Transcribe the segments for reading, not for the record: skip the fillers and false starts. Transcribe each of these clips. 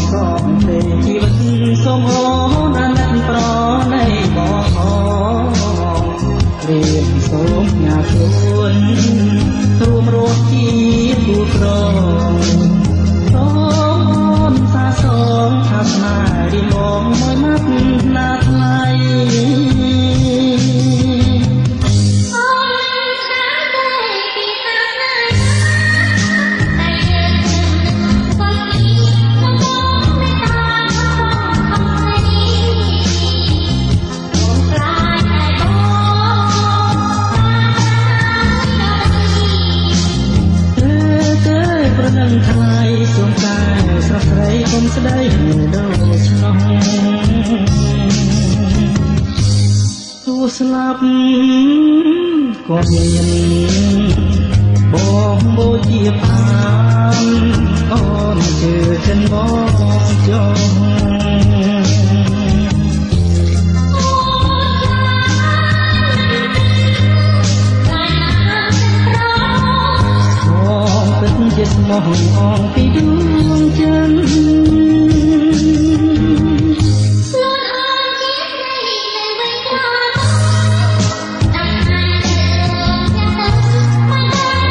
สองเพลงชีวิตสมโอนั้นប្រណីបងរៀបសូមញ៉ាខ្លួនរួមរស់ជាគូក្រសូមសាសងថាស្នេហ៍រៀងបងមួយម៉ាត់ណាថ្លៃថ្លៃសូមតែស្រស់ស្រីកុំស្ដីដូចឆ្លោះទោះស្លាប់ក៏មានបងបូជាបានអូនជឿចិនបងចង់ជាស្មោះអងពីដួងចិនស្លូតអងជាស្រីនៅវិញក្រោយដាក់ថ្ងៃទៅមក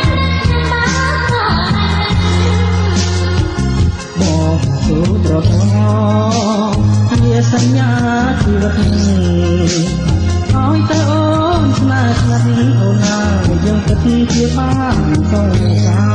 បងសូត្រកជាសញ្ញាជីវិតឲ្យទៅអូនស្នេហ៍ស្ងាត់អូនណាយើងគិតជាបានសង្សារ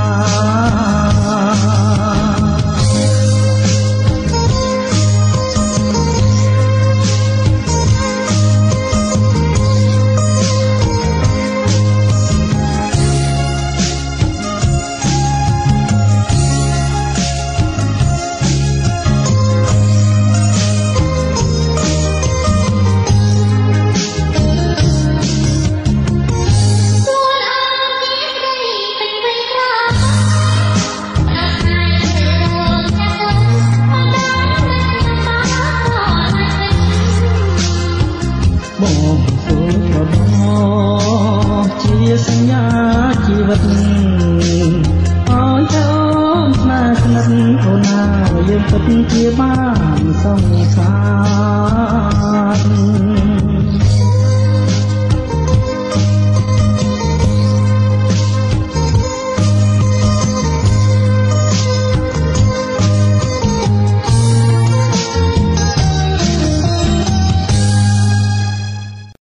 បងសូមប្រដជាសញ្ញាជីវិតឲ្យអូនស្នេហ៍ស្និទ្ធអូនណាយើងពិតជាបានសង្សារ